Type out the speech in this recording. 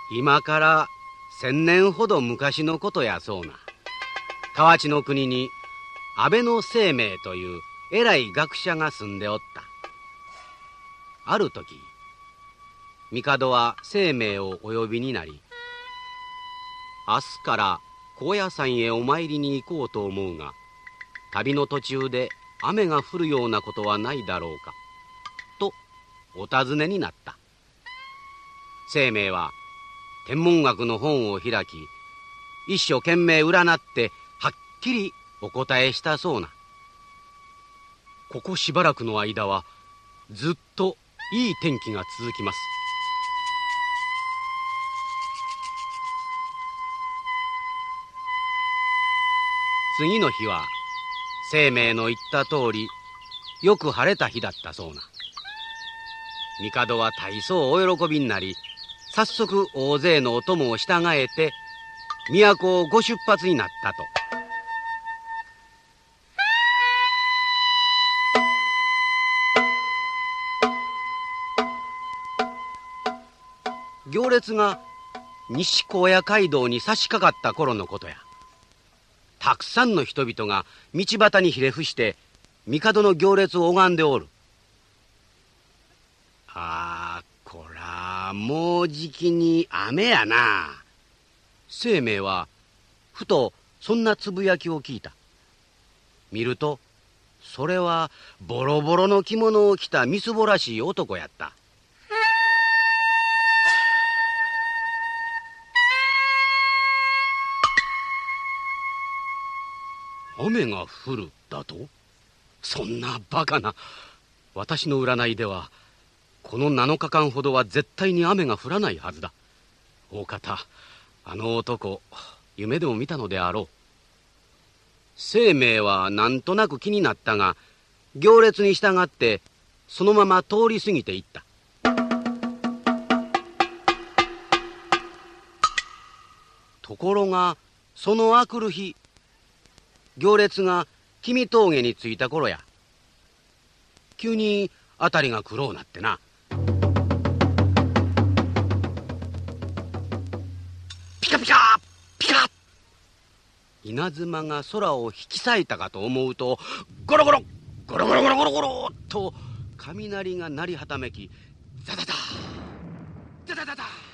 今から1000年ほど昔のことやそうな。河内の国に安倍晴明という偉い学者が住んでおった。ある時帝は晴明をお呼びになり、明日から高野山へお参りに行こうと思うが、旅の途中で雨が降るようなことはないだろうかとお尋ねになった。晴明は天文学の本を開き、一生懸命占ってはっきりお答えしたそうな。ここしばらくの間はずっといい天気が続きます。次の日は晴明の言った通りよく晴れた日だったそうな。帝は大層お喜びになり、早速大勢のお供を従えて都をご出発になったと。行列が西高野街道に差し掛かった頃のことや。たくさんの人々が道端にひれ伏して帝の行列を拝んでおる。こらもうじきに雨やな。晴明はふとそんなつぶやきを聞いた。見るとそれはボロボロの着物を着たみすぼらしい男やった。雨が降るだと？そんなバカな。私の占いではこの7日間ほどは絶対に雨が降らないはずだ。大方あの男夢でも見たのであろう。晴明はなんとなく気になったが、行列に従ってそのまま通り過ぎていった。ところがそのあくる日、行列が君峠に着いた頃や、急に辺りが黒うなってな。ピカピカピカ、稲妻が空を引き裂いたかと思うと、ゴロゴロゴロゴロゴロゴロゴロと雷が鳴りはためき、ザダダザダダダ